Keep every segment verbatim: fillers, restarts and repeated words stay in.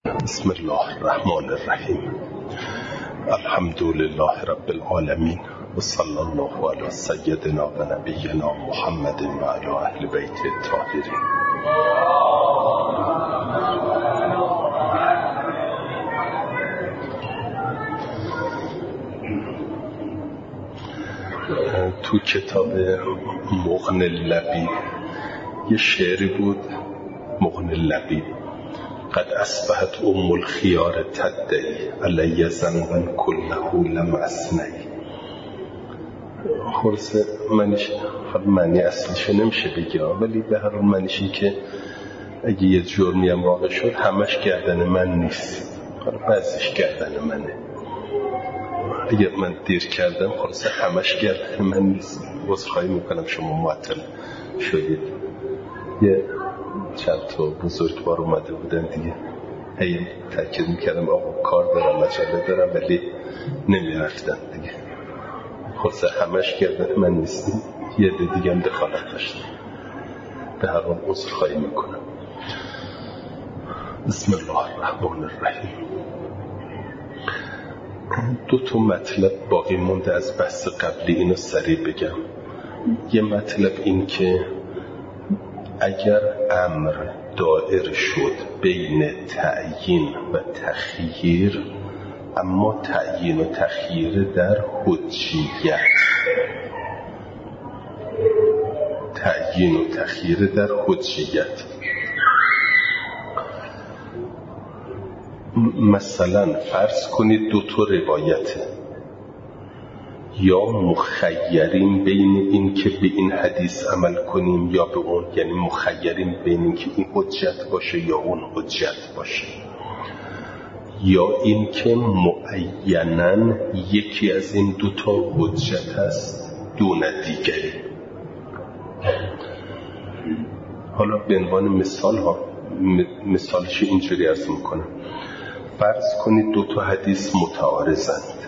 بسم الله الرحمن الرحیم. الحمد لله رب العالمین و صلی الله علی سیدنا و نبینا محمد و علی اهل بیت الطاهرین. تو کتاب مغنی اللبیب یه شعری بود، مغنی اللبیب: قد اصبحت ام الخيار تدعي علی ذنبا كله لم اصنعی. خلاصه منش معنی اصلیش نمیشه بگم، ولی به هر حال معنیش این که اگه یه جرمی هم واقع شد همش گردن من نیست، بعضیش گردن منه. اگر من دیر کردم خلاصه همش گردن من نیست. عذرخواهی میکنم شما معطل شدید. یه چند تا بزرگوار اومده بودن دیگه، هی تاکید میکردم آقا کار دارم، مجله دارم، ولی نمیرفتن دیگه. خلاصه همش گردن من نیست، یه دیگه هم دخالت داشتم. به هر حال عذرخواهی میکنم. بسم الله الرحمن الرحیم. دو تا مطلب باقی مونده از بحث قبلی، اینو سریع بگم. یه مطلب این که اگر امر دائر شد بین تعیین و تخییر، اما تعیین و تخییر در حجیت، تعیین و تخییر در حجیت، مثلا فرض کنید دو تا روایته، یا مخیریم بین این که به این حدیث عمل کنیم یا به اون، یعنی مخیریم بین این که این حجت باشه یا اون حجت باشه، یا این که معیناً یکی از این دوتا حجت است دون دیگری. حالا به عنوان مثال ها مثالش اینجوری عرض میکنم. فرض کنید دو تا حدیث متعارضند،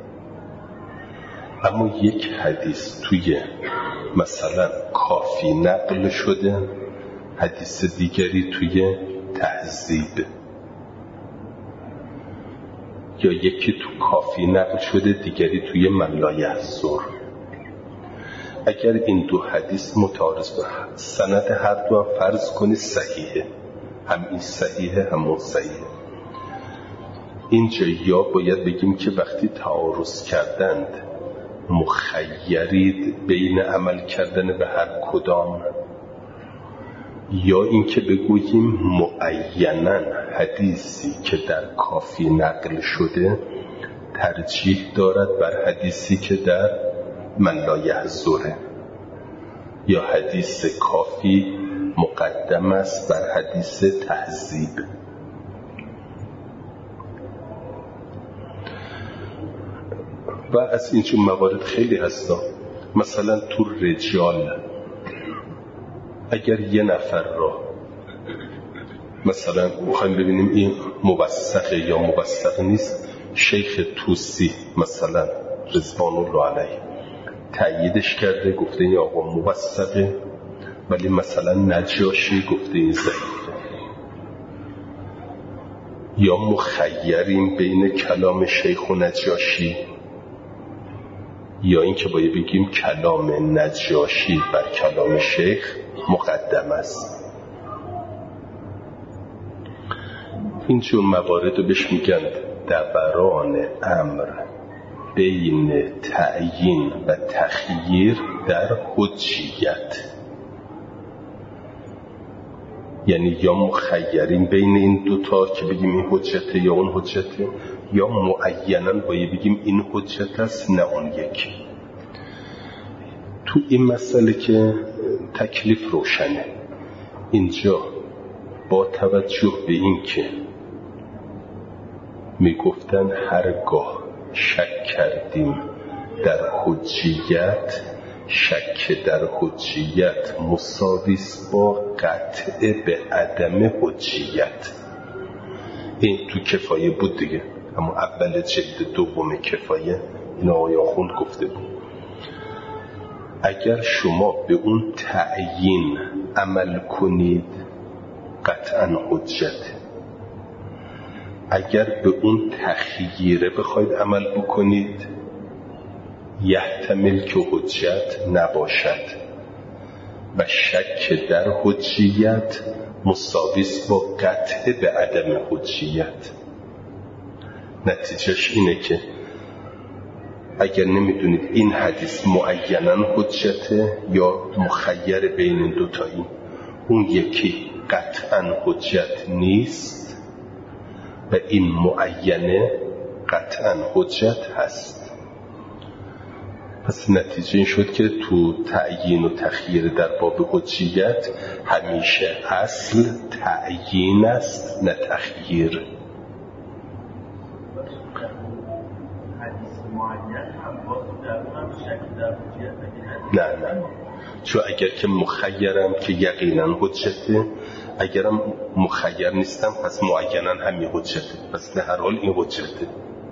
اما یک حدیث توی مثلا کافی نقل شده، حدیث دیگری توی تهذیب، یا یکی تو کافی نقل شده دیگری توی من لا یحضر. اگر این دو حدیث متعارض باشه، سند هر دو هم فرض کنید صحیحه، هم این صحیحه هم اون صحیحه، اینجا یا باید بگیم که وقتی تعارض کردند مخیرید بین عمل کردن به هر کدام، یا اینکه بگوییم معیناً حدیثی که در کافی نقل شده ترجیح دارد بر حدیثی که در من لا یحضره، یا حدیث کافی مقدم است بر حدیث تهذیب. و از اینجور موارد خیلی هستا. مثلا تو رجال اگر یه نفر را مثلا میخوایم ببینیم این موثقه یا موثق نیست، شیخ توسی مثلا رضوان الله علیه تأییدش کرده، گفته این آقا موثقه، ولی مثلا نجاشی گفته این ضعیفه. یا مخیریم بین کلام شیخ و نجاشی، یا این که باید بگیم کلام نجاشی بر کلام شیخ مقدم است. اینجور موارد رو بهش میگن دوران امر بین تعیین و تخییر در حجیت، یعنی یا مخیرین بین این دوتا که بگیم این حجته یا اون حجته، یا معیناً باید بگیم این حجت است نه اون یک. تو این مسئله که تکلیف روشنه، اینجا با توجه به این که میگفتن هرگاه شک کردیم در حجیت، شک در حجیت مساویس با قطع به عدم حجیت. این تو کفایه بود دیگه، اما اول جلد دوم کفایه این آقای آخوند گفته بود اگر شما به اون تعیین عمل کنید قطعاً حجت، اگر به اون تخییره بخواید عمل بکنید یحتمل که حجت نباشد و شک در حجیت مساویست با قطع به عدم حجیت. نتیجهش اینه که اگر نمیدونید این حدیث معیناً حجته یا مخیر بین این دوتایی، اون یکی قطعاً حجت نیست و این معینه قطعاً حجت هست. پس نتیجه این شد که تو تعیین و تخییر در باب حجیت همیشه اصل تعیین است نه تخییر. نه نه چون اگر که مخیرم که یقینا حجته، اگرم مخیر نیستم پس معینا همین حجته، پس به هر حال این حجته.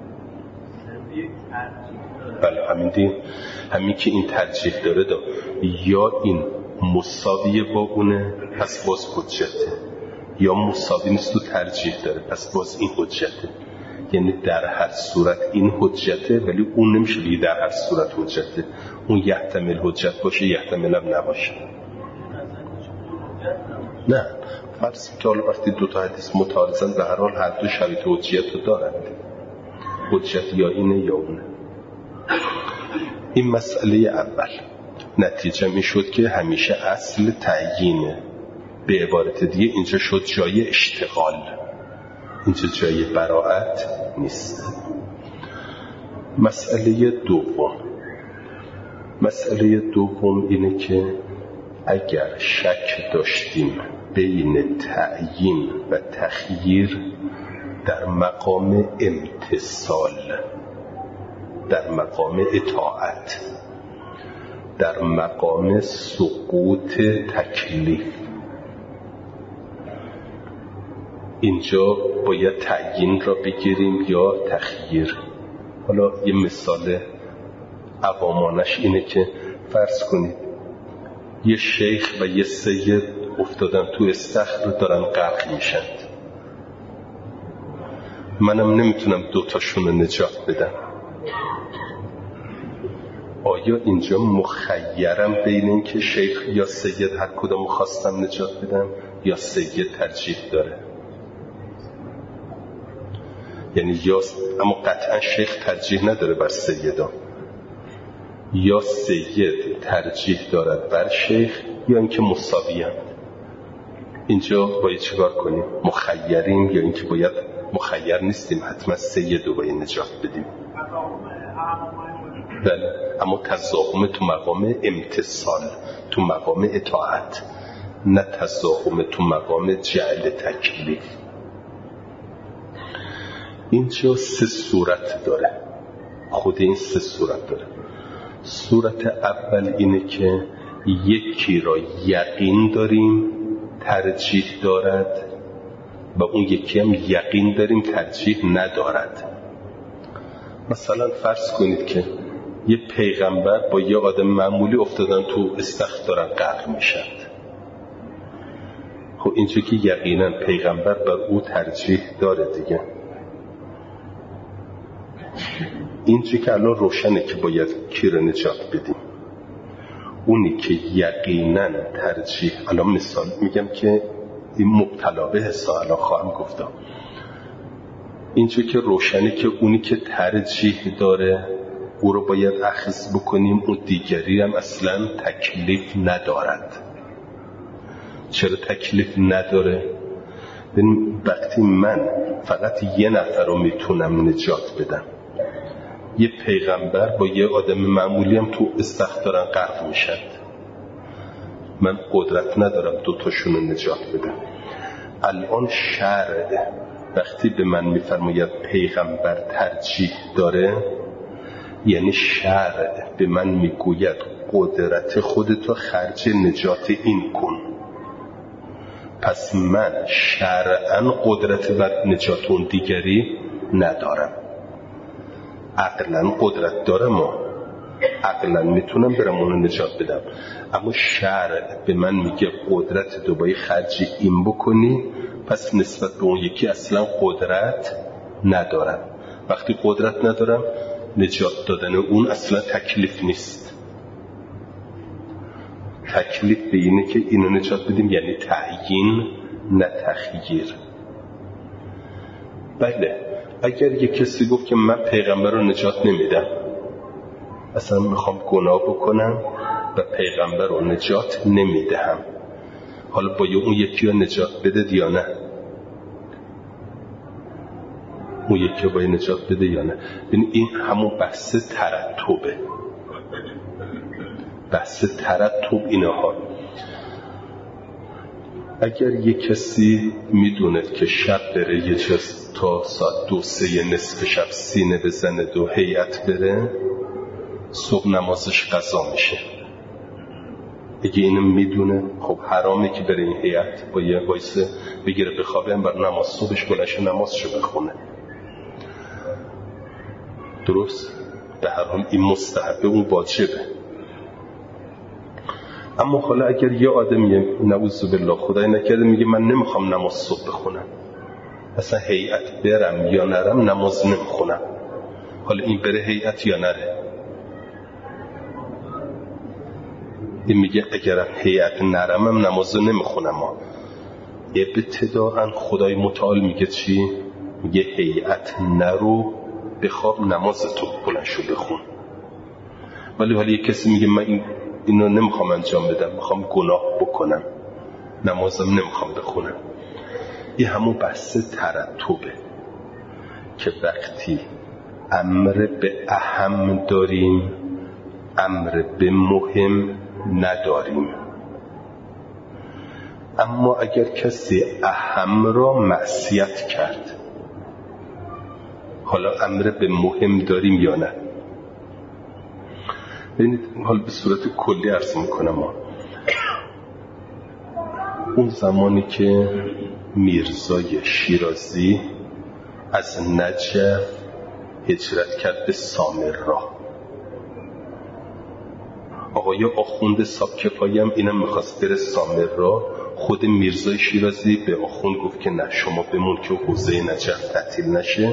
بله همین دیم همین که این ترجیح داره دا. یا این مساویه با اونه پس باز حجته، یا مساوی نیست و ترجیح داره پس باز این حجته. یعنی در هر صورت این حجته ولی اون نمیشه بگی در هر صورت حجته، اون یحتمل حجت باشه یحتمل هم نباشه. نه فرض که حالا وقتی دوتا حدیث متعارضن به هر حال هر دو شرایط حجیت رو دارند، حجت یا اینه یا اونه. این مسئله اول. نتیجه می شد که همیشه اصل تعیینه. به عبارت دیگه اینجا شد جای اشتغال، اینجا جای براءت نیست. مسئله دوم مسئله دوم اینه که اگر شک داشتیم بین تعیین و تخییر در مقام امتصال، در مقام اطاعت، در مقام سقوط تکلیف، اینجا باید تعیین را بگیریم یا تخییر. حالا یه مثال عوامانش اینه که فرض کنید یه شیخ و یه سید افتادن تو استخر رو دارن غرق میشند، منم نمیتونم دوتاشون رو نجات بدم. آیا اینجا مخیرم بین این که شیخ یا سید هر کدوم خواستم نجات بدم یا سید ترجیح داره؟ یعنی یا اما قطعا شیخ ترجیح نداره بر سیدا، یا سید ترجیح دارد بر شیخ یا اینکه مساوی هم. اینجا باید چیکار کنیم؟ مخیریم یا اینکه باید مخیر نیستیم حتما سید رو باید نجات بدیم؟ بله اما تضاهم تو مقام امتصال، تو مقام اطاعت، نه تضاهم تو مقام جعل تکلیف. اینجا سه صورت داره، خود این سه صورت داره. صورت اول اینه که یکی را یقین داریم ترجیح دارد و اون یکی هم یقین داریم ترجیح ندارد. مثلا فرض کنید که یه پیغمبر با یه آدم معمولی افتادن تو استخر دارن غرق میشن. خب اینجا که یقینا پیغمبر بر او ترجیح داره دیگه. اینجا که الان روشنه که باید کی رو نجات بدیم. اونی که یقینا ترجیح، الان مثال میگم که این مبتلا به حسا الان خواهم گفتم. اینجا که روشنه که اونی که ترجیح داره او رو باید اخذ بکنیم، اون دیگری هم اصلا تکلیف ندارد. چرا تکلیف نداره؟ ببین وقتی من فقط یه نفر رو میتونم نجات بدم، یه پیغمبر با یه آدم معمولی هم تو استخر دارن غرق میشن، من قدرت ندارم دوتاشون رو نجات بدم. الان شرع وقتی به من میفرماید پیغمبر ترجیح داره، یعنی شرع به من میگوید قدرت خودتو خرج نجات این کن. پس من شرعاً قدرت بر نجات اون دیگری ندارم. عقلاً قدرت دارم، ما عقلاً میتونم برم اونو نجات بدم، اما شرع به من میگه قدرت تو باید خرج این بکنی پس نسبت به اون یکی اصلا قدرت ندارم. وقتی قدرت ندارم نجات دادن اون اصلا تکلیف نیست. تکلیف به اینه که اینو نجات بدیم، یعنی تعیین نه تخییر. بله اگر یک کسی گفت که من پیغمبر رو نجات نمیدم، اصلا میخوام گناه بکنم و پیغمبر رو نجات نمیدهم، حالا باید اون یکی رو نجات بده یا نه؟ اون یکی رو باید نجات بده یا نه؟ ببین این همون بحث ترتبه. بحث ترتب اینها. اگر یک کسی میدونه که شب بره یه چیز تا ساعت دو سه نصف شب سینه بزنه دو هیئت بره، صبح نمازش قضا میشه. اگه اینو میدونه خب حرامه که بره این هیئت با یه وایسه بگیره بخوابه، هم بر نماز صبحش بلشه نمازشو بخونه. درست؟ به هر حال این مستحبه اون واجبه. اما حالا اگر یه آدمی نعوذ بالله خدای نکرده میگه من نمیخوام نماز صبح بخونم، اصلا هیئت برم یا نرم نماز نمیخونم، حالا این بره هیئت یا نره؟ این میگه اگرم هیئت نرمم نماز نمیخونم. ابتداءً خدای متعال میگه چی؟ میگه هیئت نرو بخواب نمازتو بلند شو بخون. ولی حالا یک کسی میگه من این اینو نمیخوام انجام بدم، میخوام گناه بکنم، نمازم نمیخوام بخونم. این همون بحث ترتبه که وقتی امر به اهم داریم امر به مهم نداریم. اما اگر کسی اهم را معصیت کرد، حالا امر به مهم داریم یا نه؟ ببینید حال به صورت کلی عرض میکنم. ما اون زمانی که میرزای شیرازی از نجف هجرت کرد به سامرا، آقای آخوند سابکفایی هم اینم میخواست بره سامرا، خود میرزای شیرازی به آخوند گفت که نه شما بمون که حوزه نجف تعطیل نشه.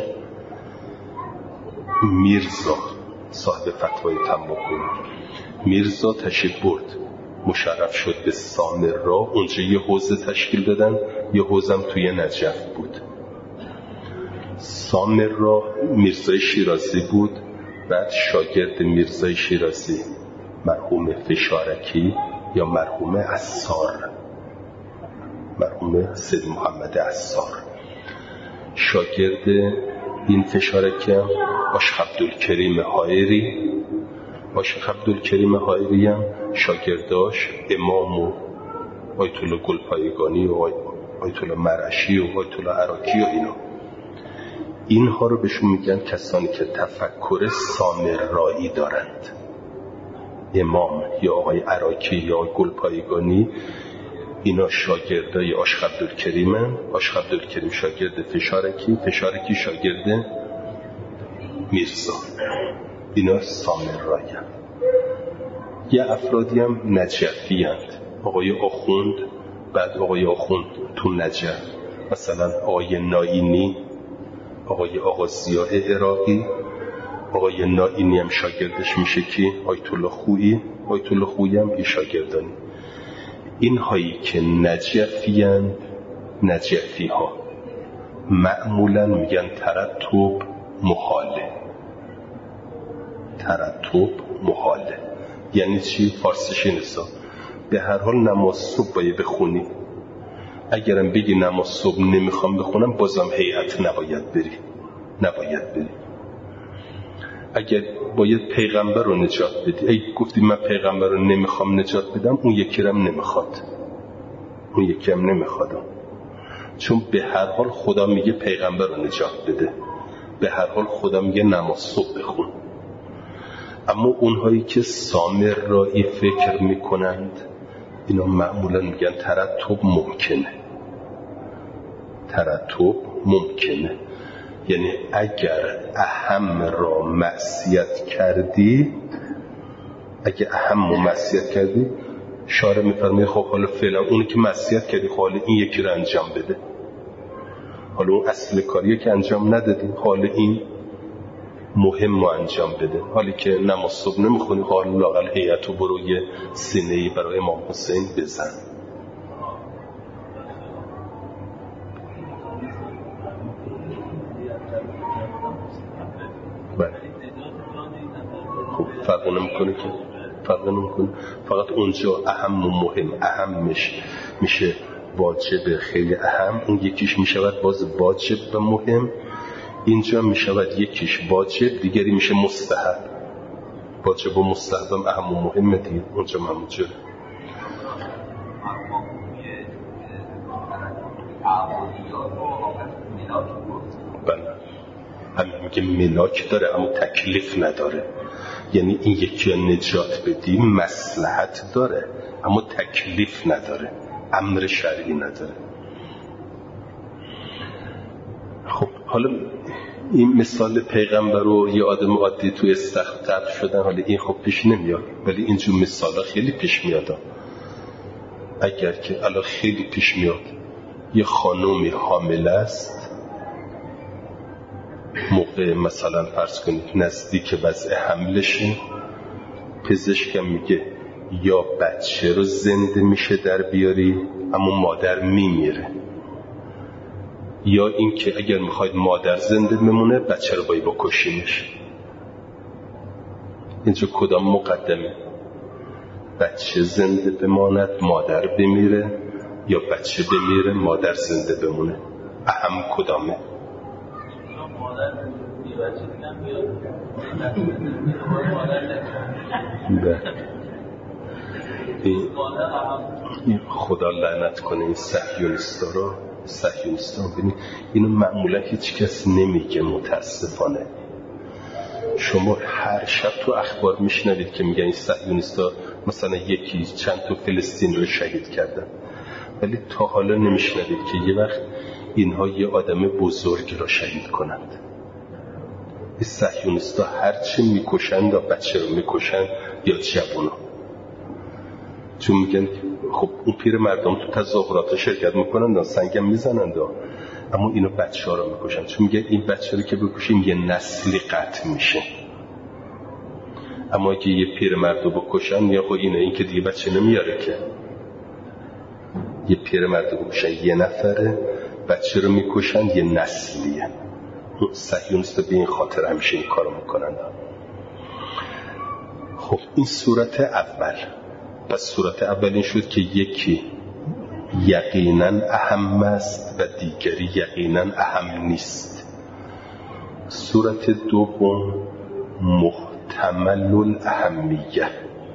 میرزا صاحب فتوای تنباکو، میرزا تشریف برد، مشرف شد به سامرا، اونجا یه حوزه تشکیل دادن، یه حوزم توی نجف بود. سامرا میرزای شیرازی بود، بعد شاگرد میرزای شیرازی مرحوم فشارکی یا مرحوم عصار، مرحوم سید محمد عصار، شاگرد این فشارکی هم آشخ عبدالکریم حائری، آشخ عبدالکریم حائری هم شاگرداش امام و آیت الله گلپایگانی و آیت الله مرعشی و آیت الله عراقی و اینا. اینها رو بهشون میگن کسانی که تفکر سامرایی دارند. امام یا آقای عراقی یا آقای گلپایگانی اینا شاگردای آشخ عبدالکریم هم، آشخ عبدالکریم شاگرد فشارکی، فشارکی شاگرد میرزا. اینا سامرایی هم. یه افرادی هم نجفی هند، آقای آخوند، بعد آقای آخوند تو نجف، مثلا آقای نائینی، آقای آقا ضیاء عراقی. آقای نائینی هم شاگردش میشه کی؟ آیت الله خویی. آیت الله خویی هم یه شاگردانی. این هایی که نجفی هند، نجفی ها معمولا میگن ترتب محاله. ترتب محاله یعنی چی؟ فارسیش اینسا به هر حال نماز صبح باید بخونی، اگرم بگی نماز صبح نمیخوام بخونم بازم هیئت نباید بری، نباید بری. اگر باید پیغمبر رو نجات بدی، اگه گفتی من پیغمبر رو نمیخوام نجات بدم، اون یکی رم نمیخواد، اون یکی هم نمیخواد، چون به هر حال خدا میگه پیغمبر رو نجات بده، به هر حال خدا میگه نماز صبح بخون. اما اونهایی که سامرایی فکر میکنند اینا معمولا میگن ترتب ممکنه. ترتب ممکنه یعنی اگر اهم را معصیت کردی، اگه اهم رو معصیت کردی، شارع میفرمایه خب حالا فعلا اونی که معصیت کردی خب حالا این یکی رو انجام بده. حالا اون اصل کاریه که انجام ندادی، حالا این مهم رو انجام بده. حالی که نماز صبح نمیخونی، حالا لااقل هیئت رو برو یه سینه‌ای برای امام حسین بزن. بله خب فرق نمیکنه که فرق نمیکنه، فقط اونجا اهم و مهم، اهمش میشه واجب خیلی اهم، اون یکیش میشود باز واجب و مهم، اینجا میشود یکیش واجب دیگری میشه مستحب. واجب و مستحب هم اهم و مهم دیگه اونجا مموجه. بله همین میگه ملاک داره اما تکلیف نداره، یعنی این یکی رو نجات بدی مصلحت داره اما تکلیف نداره، امر شرعی نداره. خب حالا این مثال پیغمبر رو یه آدم عادی توی استخر تبت شدن، حالا این خب پیش نمیاد، ولی اینجور مثالا خیلی پیش میاد. اگر که الان خیلی پیش میاد یه خانومی حامله است، موقع مثلا فرض کنید نزدیک وضع حملشه، پزشک میگه یا بچه رو زنده میشه در بیاری اما مادر میمیره، یا این که اگر میخواید مادر زنده بمونه بچه رو باید بکشیمش. اینجا کدام مقدمه؟ بچه زنده بماند مادر بمیره یا بچه بمیره مادر زنده بمونه؟ اهم کدامه؟ این خدا لعنت کنه این صهیونیستا رو. صهیونیستا ببینید اینو معمولا هیچ کس نمیگه متاسفانه. شما هر شب تو اخبار میشنوید که میگن این صهیونیستا مثلا یکی چند تا فلسطین رو شهید کردن، ولی تا حالا نمیشنوید که یه وقت اینها یه آدم بزرگ رو شهید کنند. این صهیونیستا هرچی میکشند یا بچه رو میکشند یا جوونا، چون میگن خب اون پیر مردم تو تظاهرات شرکت میکنند سنگم میزنند، اما اینو بچه ها رو میکشن، چون میگه این بچه رو که بکشیم یه نسلی قطع میشه. اما اگه یه پیر مرد رو بکشن یا خب اینه، این که دیگه بچه نمیاره که. یه پیر مرد رو بکشن یه نفره، بچه رو میکشن یه نسلیه. صهیونیستا به این خاطر همیشه این کارو میکنن. خب این صورت اول. پس صورت اول این شد که یکی یقینا اهم است و دیگری یقینا اهم نیست. صورت دوم محتمل الاهمیه،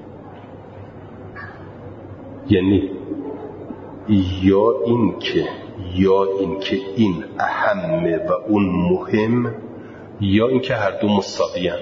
یعنی یا این که یا این که این اهمه و اون مهم، یا این که هر دو مساویند.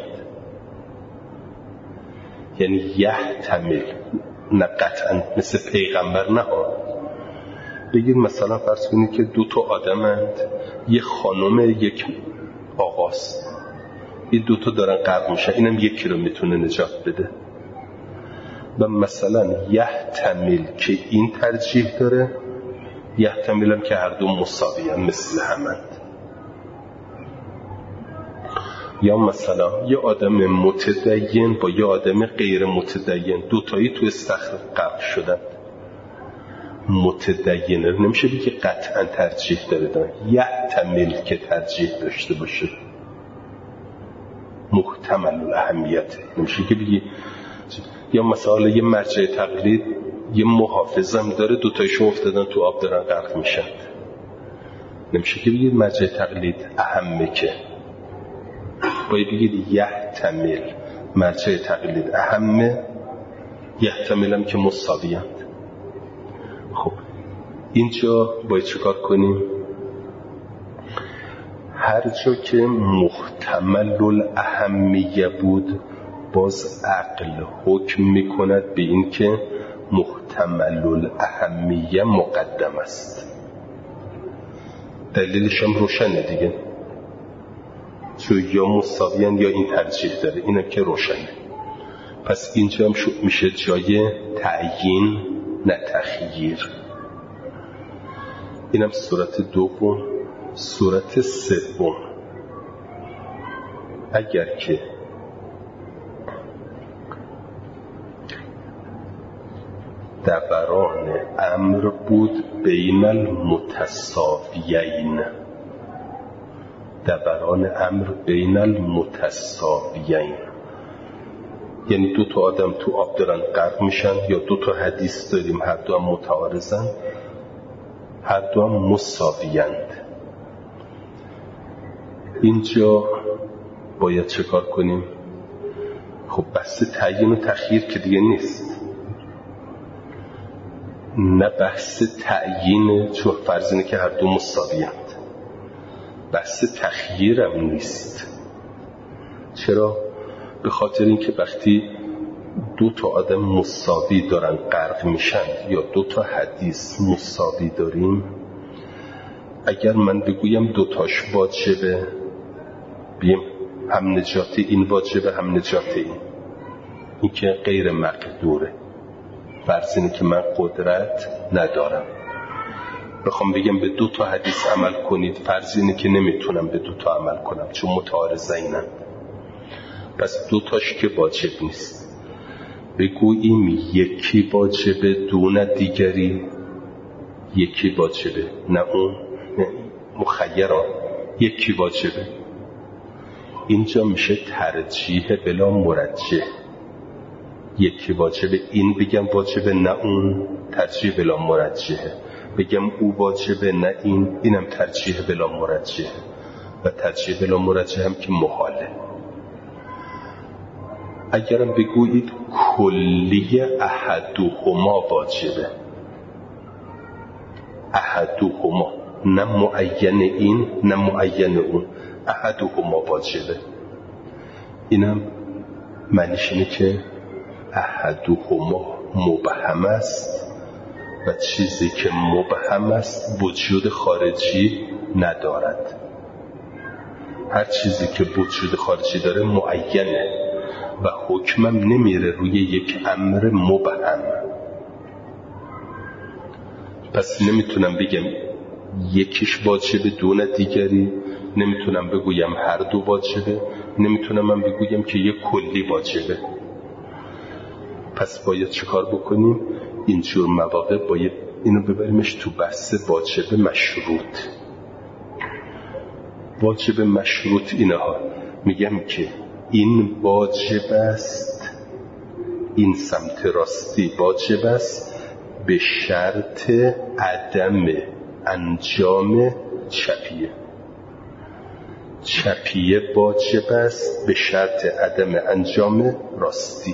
یعنی یحتمل، نه قطعا مثل پیغمبر نه ها. بگید مثلا فرض کنید که دو تا آدمند، یه خانم یک آقاست، این دو تا دارن غرق میشن، اینم یکی رو میتونه نجات بده. و مثلا یحتمل که این ترجیح داره، یحتمل هم که هر دو مساوی هم مثل همند. یا مثلا یه آدم متدین با یه آدم غیر متدین دوتایی تو استخر غرق شدن، متدینه نمیشه بگی که قطعا ترجیح داره، یحتمل که ترجیح داشته باشه، محتمل الاهمیت نمیشه که بگی. یا مثلا یه مرجع تقلید یه محافظم داره، دوتایشون افتادن تو آب دارن غرق میشن، نمیشه که بگید مرجع تقلید اهمه، که باید بگید یحتمل مرجع تقلید اهمه، یحتمل هم که مساویند. خب اینجا باید چیکار کنیم؟ هر جا که محتمل الاهمیه بود باز عقل حکم میکند به این که محتمل الاهمیه مقدم است. دلیلش هم روشنه دیگه، چون یا مساویان یا این ترجیح داره، اینه که روشنه. پس اینجا هم میشه جای تعیین نه تخییر. اینم صورت دوم صورت سوم، اگر که دوران امر بود بین المتساویین، دوران امر بین المتساویین، یعنی دو تا آدم تو آب دارن غرق میشن، یا دو تا حدیث داریم هر دو هم متعارضن، هر دو هم مساویند. اینجا باید چه کار کنیم؟ خب بحث تعیین و تخییر که دیگه نیست، نه بحث تعیین، چون فرض اینه که هر دو مساویند. بحث تخییر هم نیست. چرا؟ به خاطر اینکه وقتی دو تا آدم مساوی دارن غرق میشن یا دو تا حدیث مساوی داریم، اگر من بگویم دو تاش واجبه، بیم هم نجات این واجبه هم نجات این، این که غیر مقدوره. فرض اینه که من قدرت ندارم بخوام بگم به دو تا حدیث عمل کنید، فرض اینه که نمیتونم به دو تا عمل کنم چون متعارضینن، پس دو تاش که واجب نیست. بگوییم یکی واجبه دون دیگری، یکی واجبه نه اون، نه مخیران، یکی واجبه. اینجا میشه ترجیح بلا مرجح. یکی واجبه این بگم واجبه نه اون، ترجیح بلا مرجحه. بگم او واجبه نه این، اینم ترجیح بلا مرجحه. و ترجیح بلا مرجح هم که محاله. اگرم بگویید کلی احدهما واجبه، احدهما نه معین این نه معین اون، احدهما واجبه، اینم معنیش اینه که احدهما مبهم است و چیزی که مبهم است وجود خارجی ندارد. هر چیزی که وجود خارجی داره معینه و حکمم نمیره روی یک امر مبهم. پس نمیتونم بگم یکیش واجبه دون دیگری، نمیتونم بگویم هر دو واجبه، نمیتونم من بگویم که یک کلی واجبه. پس باید چه کار بکنیم؟ اینجور مواقع باید اینو ببریمش تو بحث واجب مشروط. واجب مشروط اینه ها، میگم که این واجب است، این سمت راستی واجب است به شرط عدم انجام چپیه. چپیه واجب است به شرط عدم انجام راستی.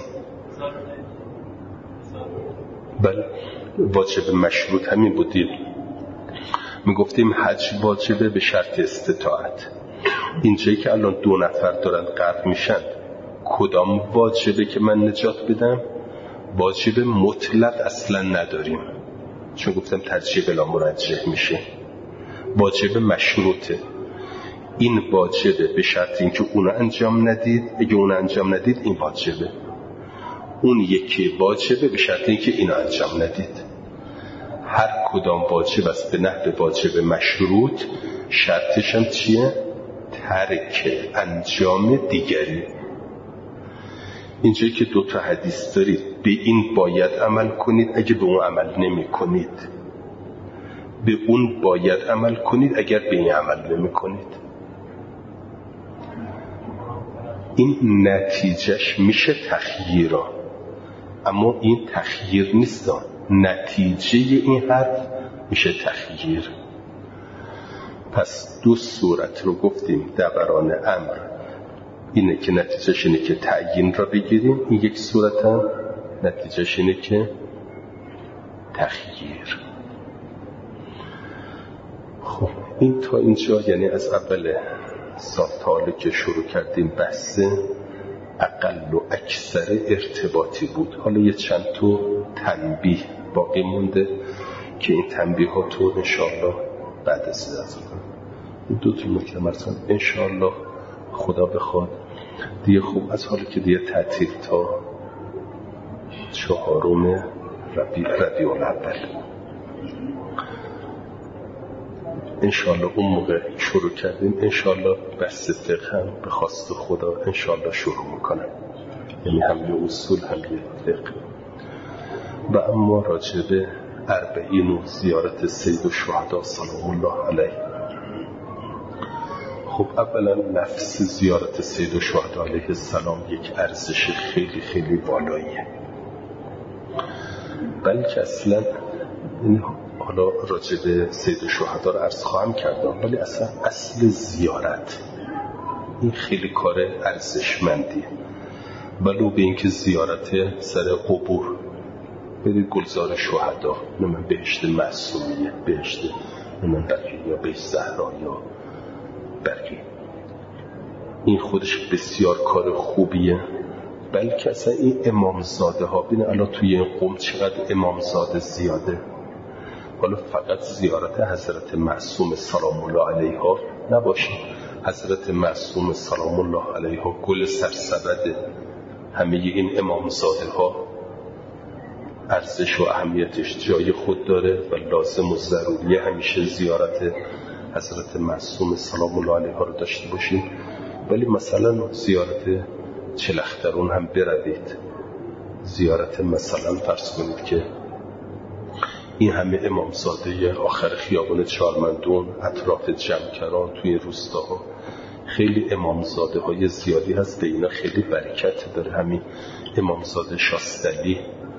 بله، واجب مشروط همین بودیم. میگفتیم حج واجبه به شرط استطاعت. اینجایی که الان دو نفر دارن غرق میشن، کدام واجبه که من نجات بدم؟ واجب مطلق اصلا نداریم، چون گفتم ترجیح بلا مرجح میشه. واجب مشروطه. این واجبه به شرط اینکه اون انجام ندید، اگه اون انجام ندید این واجبه. اون یکی واجبه به شرط اینکه اینو انجام ندید. هر کدام واجب است به نحو واجب مشروط، شرطش هم چیه؟ ترک انجام دیگری. اینجایی که دو تا حدیث دارید، به این باید عمل کنید اگه به اون عمل نمی کنید، به اون باید عمل کنید اگر به این عمل نمی کنید. این نتیجهش میشه تخییر، اما این تخییر نیست. نتیجه این حرف میشه تخییر. پس دو صورت رو گفتیم. دوران امر اینه که نتیجهش اینه که تعیین را بگیریم، این یک صورت هم نتیجهش اینه که تخییر. خب این تا اینجا یعنی از اول سال که شروع کردیم بحث اقل و اکثر ارتباطی بود. حالا یه چند تا تنبیه باقی مونده که این تنبیهات رو انشاءالله بعد از از این دو تا نکته مرسان انشاءالله خدا بخواد دیگه خوب از حالی که دیگه تعطیل تا چهارم ربیع ربیع الاول انشالله اون موقع شروع کردیم، انشالله بحث فقه هم به خواست خدا انشالله شروع میکنم، یعنی هم یه اصول هم یه فقه. و اما راجع به اربعین و زیارت سید الشهدا سلام الله علیه، خب اولا لفظ زیارت سید الشهدا علیه السلام یک ارزش خیلی خیلی بالاییه، بلکه اصلا این حالا راجع به سید الشهدا رو عرض خواهم کردم، ولی اصلا اصل زیارت این خیلی کار ارزشمندیه، ولو به اینکه زیارت سر قبور برید گلزار شهدا، نه من بهشت معصومیه، بهشت من بقیه یا بهشت زهرا یا بقیه، این خودش بسیار کار خوبیه. بلکه اصلا این امامزاده ها، بینه الان توی این قوم چقدر امامزاده زیاده، حالا فقط زیارت حضرت معصوم سلام الله علیها نباشه، حضرت معصوم سلام الله علیها گل سرسبد همه این امامزاده ها، ارزش و اهمیتش جای خود داره و لازم و ضروریه همیشه زیارت حضرت معصوم سلام الله علیها رو داشته باشیم. ولی مثلا زیارت چلخترون هم بروید، زیارت مثلا فرض کنید که این همه امامزاده آخر خیابان چارمندون، اطراف جمکران، توی روستاها خیلی امامزاده های زیادی هست، به اینا خیلی برکت داره. همین امامزاده شاستلی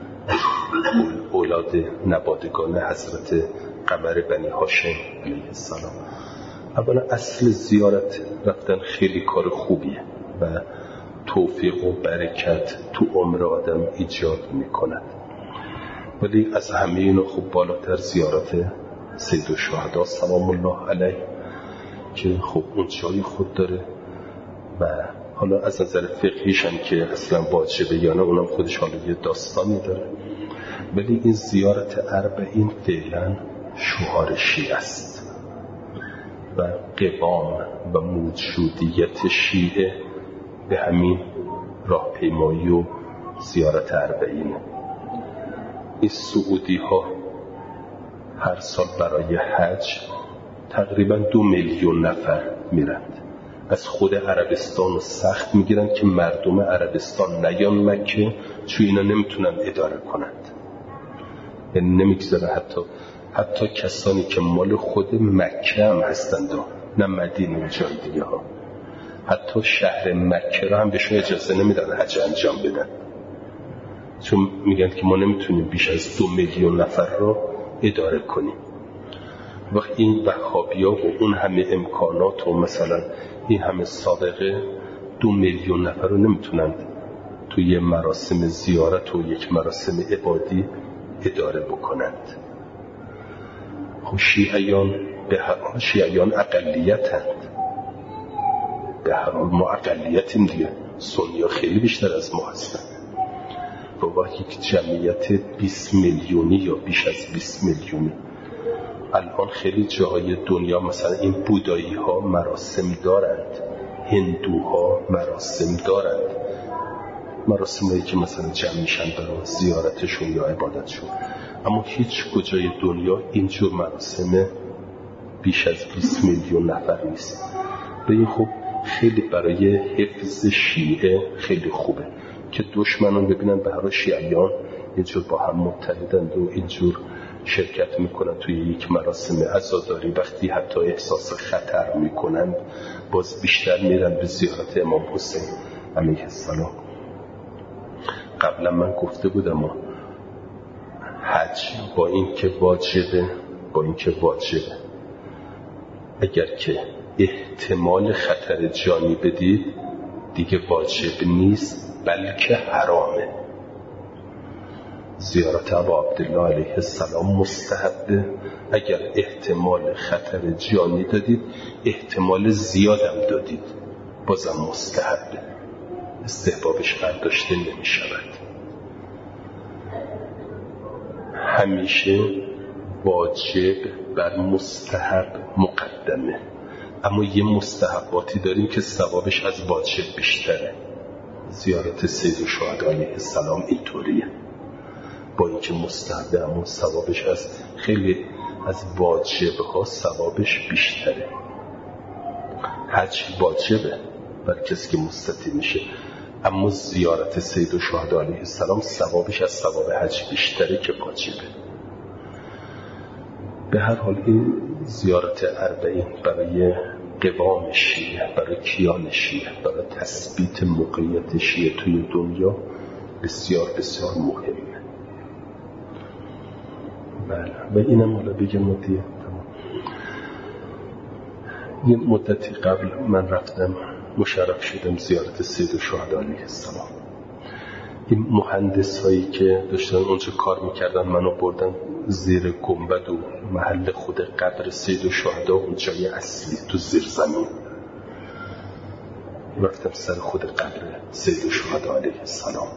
اولاد نبادگان حضرت قمر بنی هاشم علیه السلام. اولا اصل زیارت رفتن خیلی کار خوبیه و توفیق و برکت تو عمر آدم ایجاد میکند، ولی از همه اینو خوب بالاتر زیارت سید الشهدا سلام الله علیه که خب اون جای خود داره و حالا از نظر فقهیش هم که اصلا واجبه یا نه اونم خودش حالا یه داستانی داره. ولی این زیارت اربعین فعلا شعار شیعه است و قوام و موجودیت شیعه به همین راهپیمایی و زیارت اربعین. این سعودی ها هر سال برای حج تقریبا دو میلیون نفر میرند، از خود عربستان رو سخت میگیرن که مردم عربستان نیان مکه، چون اینا نمیتونن اداره کنند، یعنی نمیگذاره حتی حتی کسانی که مال خود مکه هم هستند، نه مدینه و جای دیگه ها، حتی شهر مکه رو هم بهشون اجازه نمیدن حج انجام بدن، چون میگن که ما نمیتونیم بیش از دو میلیون نفر رو اداره کنیم. وقت این وهابیا و اون همه امکانات و مثلا این همه سابقه دو میلیون نفر رو نمیتونند توی مراسم زیارت و یک مراسم عبادی اداره بکنند. خب شیعیان به هر حال شیعیان اقلیتند، به هر حال ما اقلیتیم دیگه، سنی‌ها خیلی بیشتر از ما هستند و با یک جمعیت بیست میلیونی یا بیش از بیست میلیونی. الان خیلی جاهای دنیا مثلا این بودایی ها مراسم دارند، هندوها مراسم دارند، مراسم هایی که مثلا جمع میشن برای زیارتشون یا عبادتشون، اما هیچ کجای دنیا اینجور مراسم بیش از بیست میلیون نفر نیست. به این خوب خیلی برای حفظ شیعه خیلی خوبه که دشمنان ببینن به هر شیعیان اینجور با هم متحدند و اینجور شرکت میکنن توی یک مراسم عزاداری، وقتی حتی احساس خطر میکنن باز بیشتر میرن به زیارت امام حسین علیه السلام. قبلا من گفته بودم حج با این که واجبه با این که واجبه اگر که احتمال خطر جانی بدید دیگه واجب نیست بلکه حرامه. زیارت ابا عبدالله علیه السلام مستحبه اگر احتمال خطر جانی دادید، احتمال زیادم دادید بازم مستحبه، استحبابش برداشته نمی شود. همیشه واجب بر مستحب مقدمه، اما یه مستحباتی داریم که ثوابش از واجب بیشتره. زیارت سید الشهدا علیه السلام اینطوریه، با اینکه مستحبه اما ثوابش از خیلی از واجب ها ثوابش بیشتره. حج واجبه بر کسی که مستطیع میشه، اما زیارت سید الشهدا علیه السلام ثوابش از ثواب حج بیشتره که واجبه. به هر حال این زیارت اربعین برای قوام شیعه، برای کیان شیعه، برای تثبیت موقعیت شیعه توی دنیا بسیار بسیار مهمه. بله و اینم حالا بگم دیگه. یه مدتی قبل من رفتم مشرف شدم زیارت سید الشهدا علیه السلام. این مهندس هایی که داشتن اونجا کار میکردن منو بردن زیر گنبد و محل خود قبر سید الشهدا، اون جای اصلی تو زیر زمین. رفتم سر خود قبر سید الشهدا علیه السلام.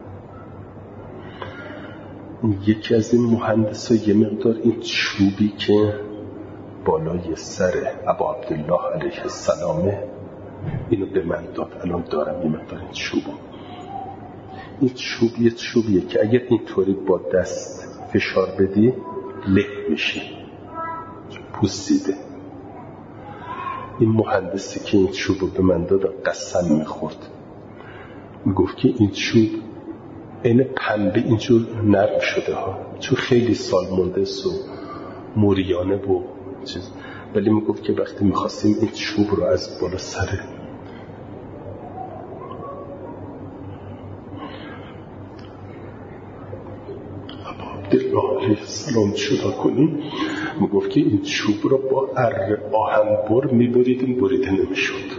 یکی از این مهندس ها یه مقدار این چوبی که بالای سر ابا عبدالله علیه السلامه اینو به من داد. الان دارم یه مقدار این چوبو. این چوب یه چوبیه که اگر اینطوری با دست فشار بدی له میشه، پوسیده. این مهندسی که این چوبو به من داد قسم میخورد، میگفت که این چوب این پنبه اینجور نرم شده ها، چون خیلی سال مونده و موریانه و چیز، ولی میگفت که وقتی میخواستیم این چوب رو از بالا سر عبدالله علیه السلام جدا کنیم، میگفت که این چوب رو با اره آهنبر میبریدیم، بریده نمیشد،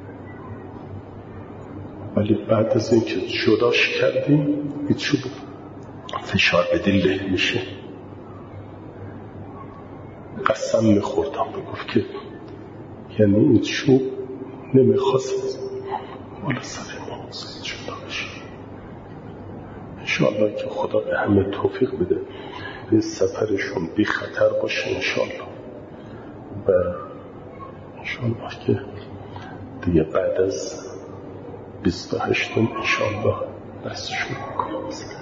ولی بعد از اینکه جداش کردیم این چوب فشار بدی له میشه. قسم میخوردم، میگفت که یعنی این چوب نمیخواست والا سر ما جدا بشه. انشاءالله که خدا به همه توفیق بده این سفرشون بی خطر باشه انشاءالله. و انشاءالله که دیگه بعد از بیست و هشتم انشاءالله دست شروع کنم.